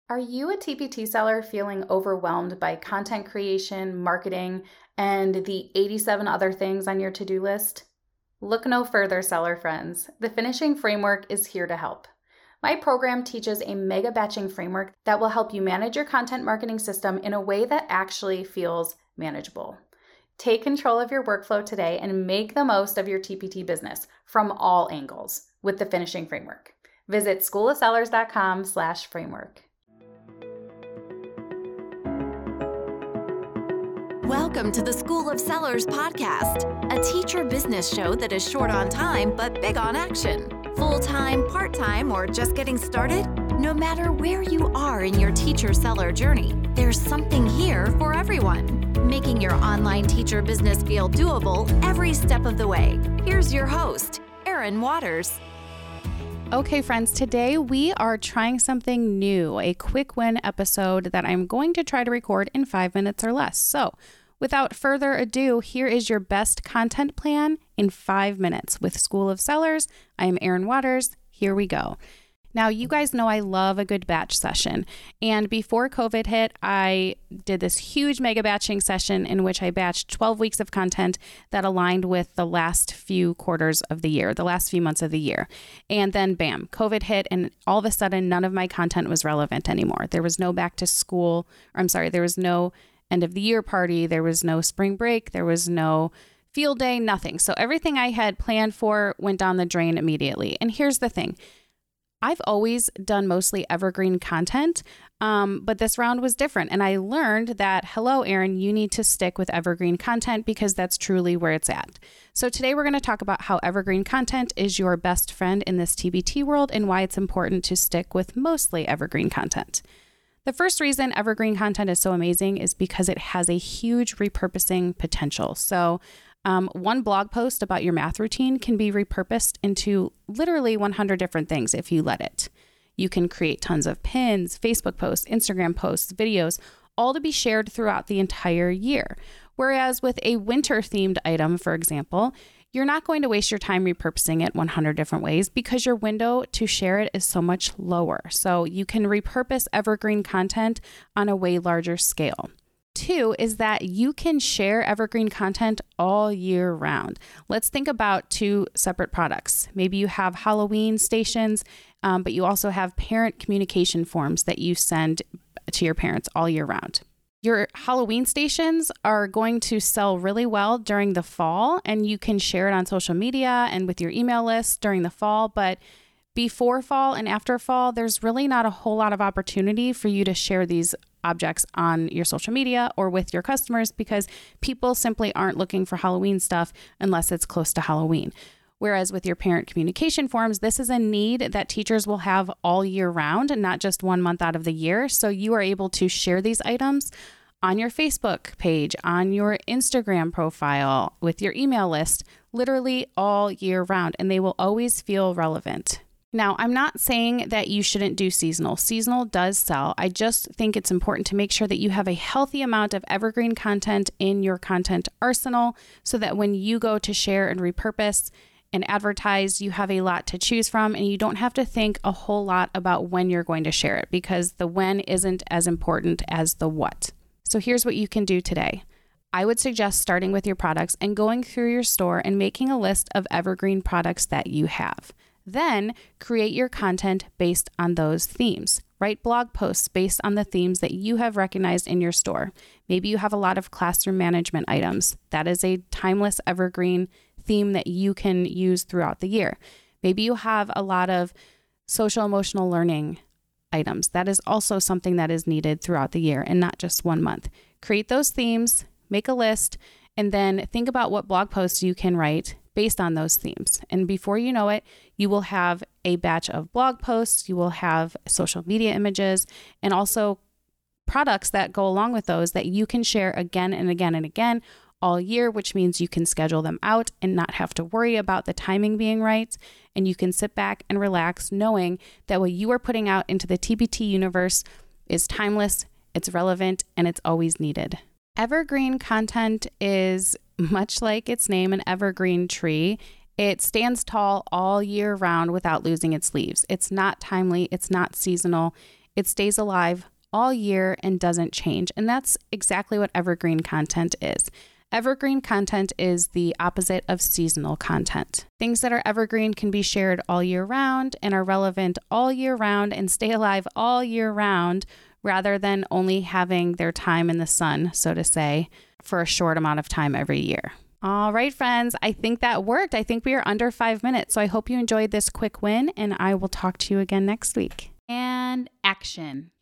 Are you a TPT seller feeling overwhelmed by content creation, marketing, and the 87 other things on your to-do list? Look no further, seller friends. The Finishing Framework is here to help. My program teaches a mega batching framework that will help you manage your content marketing system in a way that actually feels manageable. Take control of your workflow today and make the most of your TPT business from all angles with the Finishing Framework. Visit schoolofsellers.com/framework. Welcome to the School of Sellers podcast, a teacher business show that is short on time but big on action. Full-time, part-time, or just getting started? No matter where you are in your teacher-seller journey, there's something here for everyone, making your online teacher business feel doable every step of the way. Here's your host, Erin Waters. Okay, friends, today we are trying something new, a quick win episode that I'm going to try to record in 5 minutes or less. So without further ado, here is your best content plan in 5 minutes with School of Sellers. I am Erin Waters. Here we go. Now, you guys know I love a good batch session. And before COVID hit, I did this huge mega batching session in which I batched 12 weeks of content that aligned with the last few quarters of the year, the last few months of the year. And then bam, COVID hit, and all of a sudden, none of my content was relevant anymore. There was no back to school, there was no end of the year party, there was no spring break, there was no field day, nothing. So everything I had planned for went down the drain immediately. And here's the thing. I've always done mostly evergreen content, but this round was different. And I learned that, hello, Erin, you need to stick with evergreen content because that's truly where it's at. So today we're going to talk about how evergreen content is your best friend in this TPT world and why it's important to stick with mostly evergreen content. The first reason evergreen content is so amazing is because it has a huge repurposing potential. So one blog post about your math routine can be repurposed into literally 100 different things if you let it. You can create tons of pins, Facebook posts, Instagram posts, videos, all to be shared throughout the entire year. Whereas with a winter themed item, for example, you're not going to waste your time repurposing it 100 different ways because your window to share it is so much lower. So you can repurpose evergreen content on a way larger scale. 2 is that you can share evergreen content all year round. Let's think about 2 separate products. Maybe you have Halloween stations, but you also have parent communication forms that you send to your parents all year round. Your Halloween stations are going to sell really well during the fall, and you can share it on social media and with your email list during the fall, but before fall and after fall, there's really not a whole lot of opportunity for you to share these objects on your social media or with your customers because people simply aren't looking for Halloween stuff unless it's close to Halloween. Whereas with your parent communication forms, this is a need that teachers will have all year round and not just 1 month out of the year. So you are able to share these items on your Facebook page, on your Instagram profile, with your email list, literally all year round, and they will always feel relevant. Now, I'm not saying that you shouldn't do seasonal. Seasonal does sell. I just think it's important to make sure that you have a healthy amount of evergreen content in your content arsenal so that when you go to share and repurpose and advertise, you have a lot to choose from and you don't have to think a whole lot about when you're going to share it because the when isn't as important as the what. So here's what you can do today. I would suggest starting with your products and going through your store and making a list of evergreen products that you have. Then create your content based on those themes. Write blog posts based on the themes that you have recognized in your store. Maybe you have a lot of classroom management items. That is a timeless evergreen theme that you can use throughout the year. Maybe you have a lot of social emotional learning items. That is also something that is needed throughout the year and not just 1 month. Create those themes, make a list, and then think about what blog posts you can write based on those themes. And before you know it, you will have a batch of blog posts, you will have social media images, and also products that go along with those that you can share again and again and again all year, which means you can schedule them out and not have to worry about the timing being right. And you can sit back and relax knowing that what you are putting out into the TPT universe is timeless, it's relevant, and it's always needed. Evergreen content is much like its name, an evergreen tree. It stands tall all year round without losing its leaves. It's not timely. It's not seasonal. It stays alive all year and doesn't change. And that's exactly what evergreen content is. Evergreen content is the opposite of seasonal content. Things that are evergreen can be shared all year round and are relevant all year round and stay alive all year round, rather than only having their time in the sun, so to say, for a short amount of time every year. All right, friends, I think that worked. I think we are under 5 minutes. So I hope you enjoyed this quick win, and I will talk to you again next week. And action.